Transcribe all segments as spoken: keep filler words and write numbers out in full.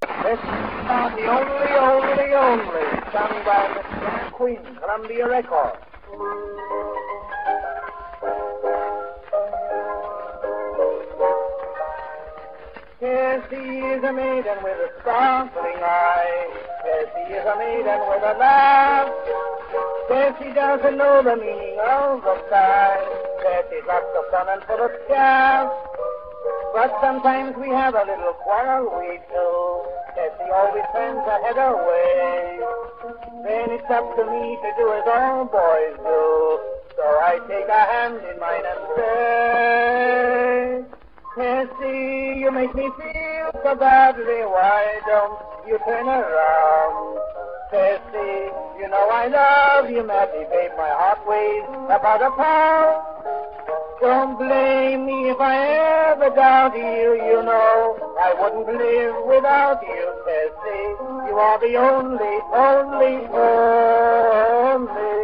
This is not the only, only, only, sung by Miss Jack Queen, Columbia Records. Yes, she is a maiden with a sparkling eye. Yes, she is a maiden with a laugh. Yes, she doesn't know the meaning of the sky. Yes, she's lots of fun and full of chaff. But sometimes we have a little quarrel, we do. Yes, she always turns her head away. Then it's up to me to do as all boys do. So I take her hand in mine and say, Tessie, you make me feel so badly. Why don't you turn around? Tessie, you know I love you madly, babe. My heart weighs about a pound. Don't blame me if I ever doubt you. You know I wouldn't live without you, Tessie. You are the only, only, only.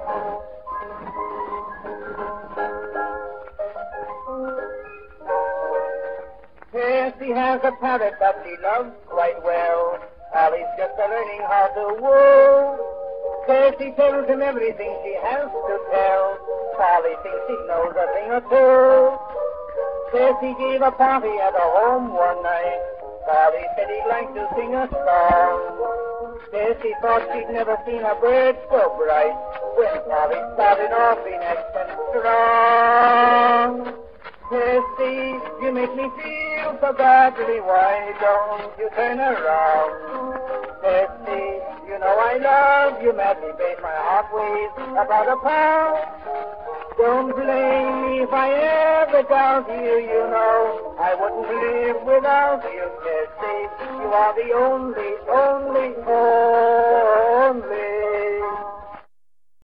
Tessie has a parrot that she loves quite well. Allie's just a learning how to woo. Tessie tells him everything she has to tell. Polly thinks she knows a thing or two. Tessie gave a party at her home one night. Polly said he'd like to sing a song. Tessie thought she'd never seen a bird so bright when Polly started off in accent strong. Tessie, you make me feel so badly. Why don't you turn around? Tessie, you know I love you madly, babe. My heart weighs about a pound. Don't blame me if I ever doubt you. You know I wouldn't live without you, Tessie. You are the only, only, only.